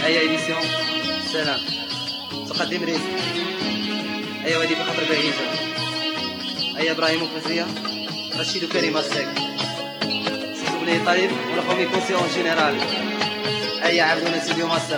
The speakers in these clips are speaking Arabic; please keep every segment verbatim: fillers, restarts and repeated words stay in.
أي إيديسيون سلام تقدم رزق. أي ودي بخطر بعيجة. أي إبراهيم وفزية رشيد وكريم الساك سيزوبلي طريف ولا خومي كونسيون جينيرال. أي عبدون سيديو مصر.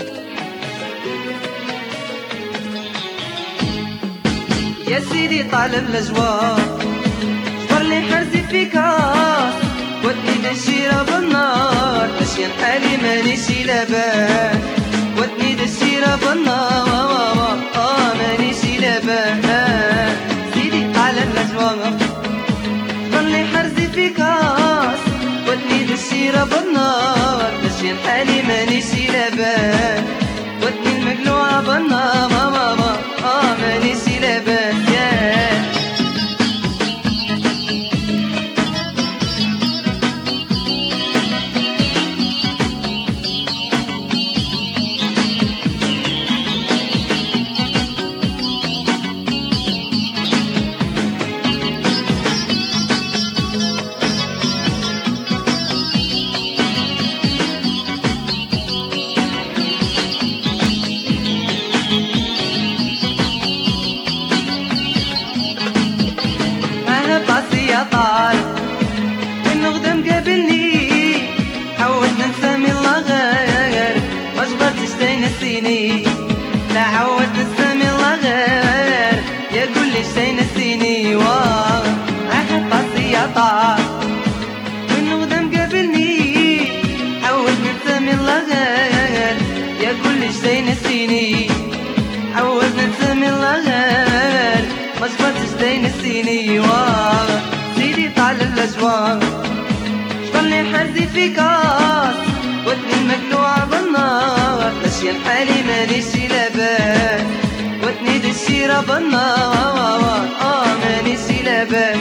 يا سيدي طال الأجواء جبر لي حرزي في كاس ودني دشيرة بالنار أشيان حالي مانيشي لاباس ودني دشيرة بالنار آه مانيشي لاباس سيدي طال الأجواء جبر لي حرزي في كاس ودني دشيرة بالنار أشيان حالي مانيشي لاباس ودني المقلوعة بالنار آه مانيشي لاباس طال انه غدا مقابلني حاولت ننسى من الله غير ما جبرتش تنسيني لا عاودت ننسى من الله غير يا قول لي تنسيني واه راح طاسي يا طال انه غدا مقابلني حاولت ننسى من الله غير يا قول لي تنسيني حاولت ننسى من الله غير ما جبرتش تنسيني واه سيدي طال الأجواء جبر لي حرزي في كاس ودني المقلوعة بالنار أشيان حالي مانيشي لاباس ودني دشيرة بالنار آه مانيشي لاباس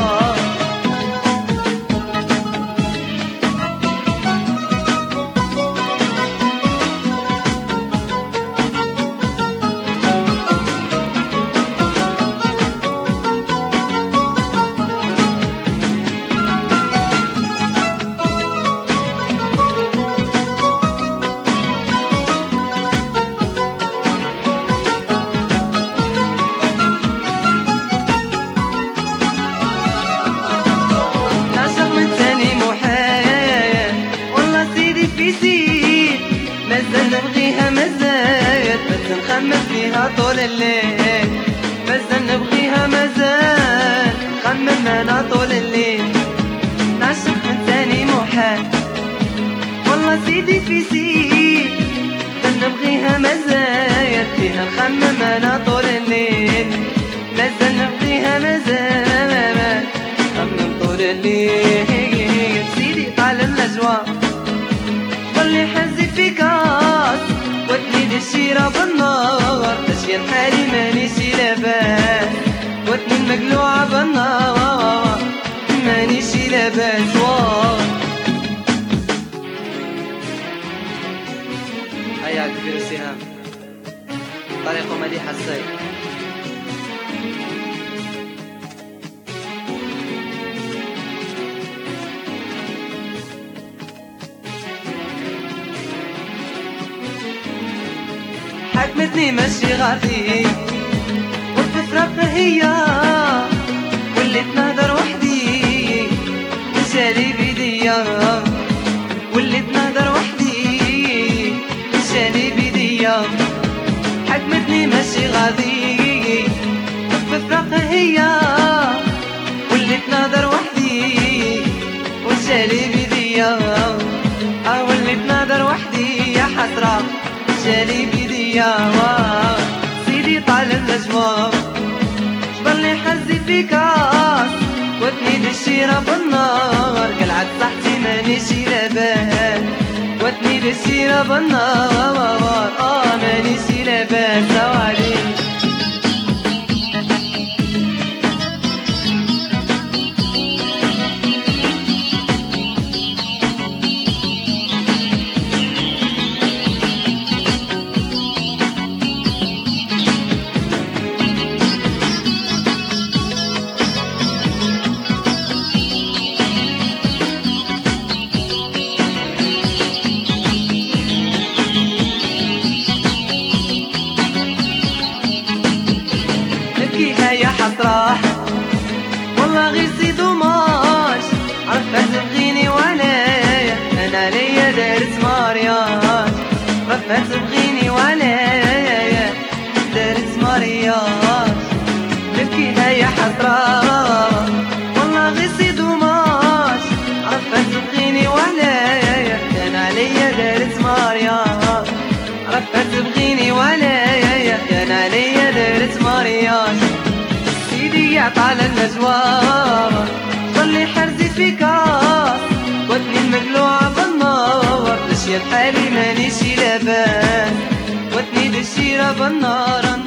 مازال نبغيها مازال بس نخمم فيها طول الليل مازال نبغيها مازال نخمم انا طول الليل نعشق من ثاني محال والله سيدي في سيد مازال نبغيها مازال فيها نخمم انا طول الليل مازال نبغيها مازال نخمم طول الليل سيدي طال الأجواء اللي حزي في كاس ودني دشيرة بالنار أشيان حالي مانيشي لاباس ودني المقلوعة بالنار مانيشي لاباس هيا كبير السهام طريق مليح السيد. حكمتني ماشي غادي والتفرق هي وليت نهدر وحدي مشالي بيديا وليت نهدر وحدي مشالي بيديا حكمتني ماشي غادي والتفرق هي وليت نهدر وحدي ومشالي بيديا اه وليت نهدر وحدي يا حسرة مشالي بيديا سيدي طال الأجواء جبر لي حزي في كاس ودني دشيرة بالنار قلعت صحتي مانيشي لاباس ودني دشيرة بالنار آه مانيشي لاباس وعليك طال النجوار صلي حرزي في كاس ودني المقلوعة بالنار دشي الحالي مانيش لاباس ودني دشيرة بالنار.